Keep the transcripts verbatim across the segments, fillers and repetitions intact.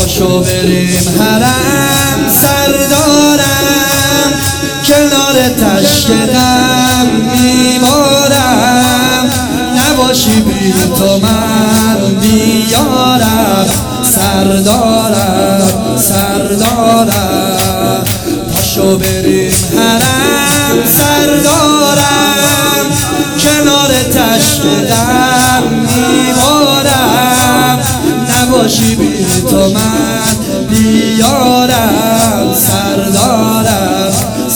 پاشو بریم حرم سردارم، کنار تشک غم میبارم، نباشی بی تو من بیارم سردارم سردارم. پاشو بریم حرم سردارم، کنار تشک غم میبارم، نباشی بی تو من بیارم سردارم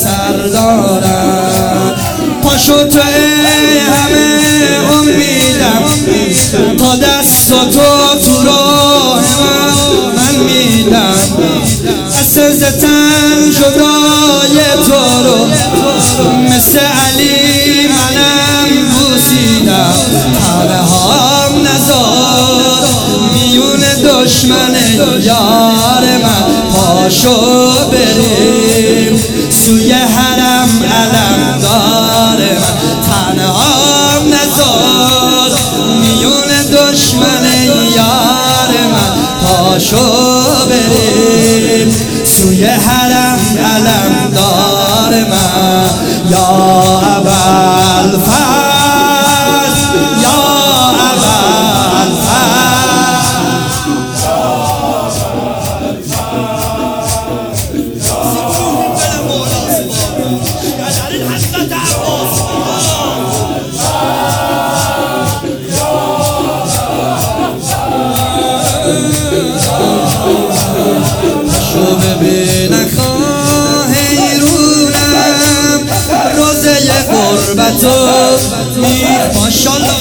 سردارم. پاشو تو ای همه امیدم، تا دست تو تو راه من میدم، دست ز تن جدای تو رو مثل علی منم بوسیدم، همه هم نزار میون دشمن یار من. پاشو بریم سوی حرم علمدار من، تنهام نزار میون دشمن یار من. پاشو بریم سوی حرم علمدار من. یا ابوالفضل یا پاشو ببین خواه ایرونم، روزه غربتو میخ ماشالله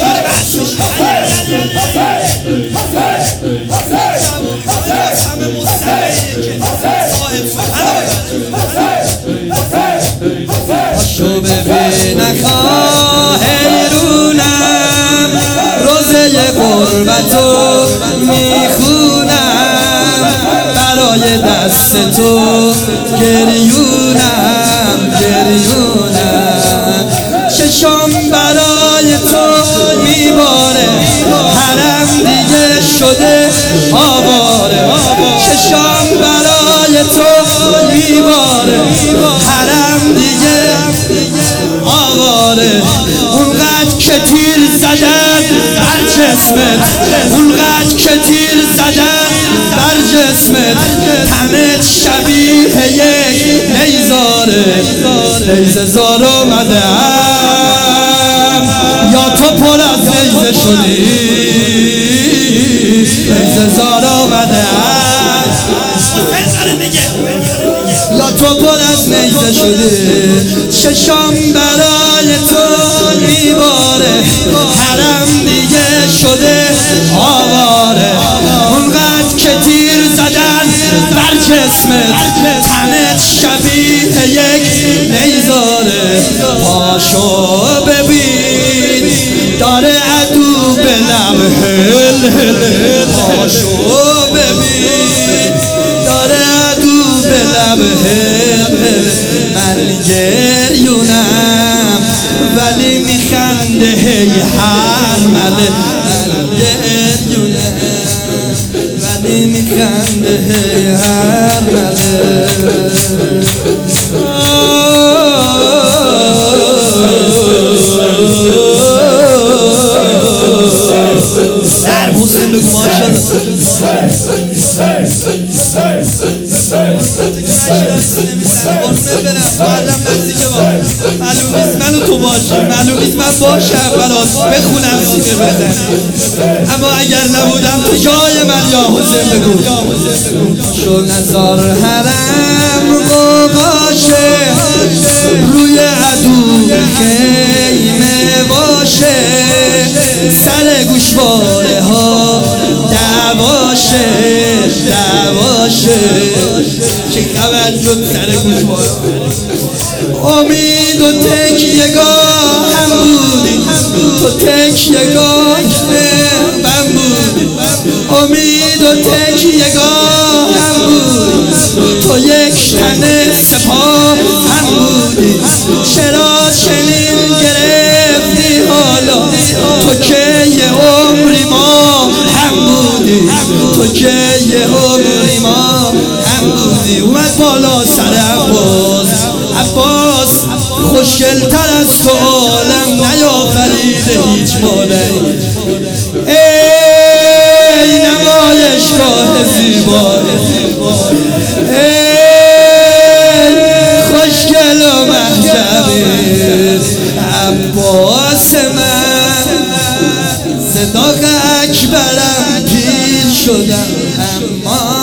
پاشو ببین خواه ایرونم، روزه غربتو میخونم، برای دست تو گریونم گریونم. چشم برای تو میباره، حرم دیگه شده آواره، چشم برای تو میباره، حرم دیگه آواره. اونقدر که تیر زدن بر جسمت، اونقدر که تیر زدن بر جسمت، تنت شبیه یک نیزاره. نیزه زار اومدم یا تو پر از نیزه شدی، نیزه زار اومدم یا تو پر از نیزه شدی. چشم برای تو میباره، حرم دیگه شده آواره. اونقدر که تیر زدن بر جسمت، تنت شبیه یک نیزاره. پاشو ببین داره عدو به لب هل هل، پاشو ببین داره عدو به لب هل هل. من گریونم ولی میخنده هی هر مله، من گریونم ولی میخنده هی هر مله. در حسین بگو ماشالله معلوم نیست منو تو باشی، معلوم نیست من باشم برات بخونم سینه بزن، اما اگر نبودم تو جای من یا حسین بگو. شو نزار حرم قوقاشه، روی عدو خیمه باشه، سر گوشواره ها دعواشه دعواشه. چه خبر شد سر گوشواره؟ امید و تکیه‌گاه هم بودی، تو تکیه‌گاه من بودی. امید و تکیه‌گاه هم بودی، تو یک تن سپاه هم بودی. چرا چنین گرفتی حالا؟ تو که یه عمری ما هم بودی، تو که یه عمری ما مهدی اومد بالا سر عباس. عباس خوشگل‌تر از تو عالم نیافریده هیچ مادری. ای نمایشگاه زیبا، ای خوشگل و محجبت عباس من. ز داغ اکبرم پیر شدم اما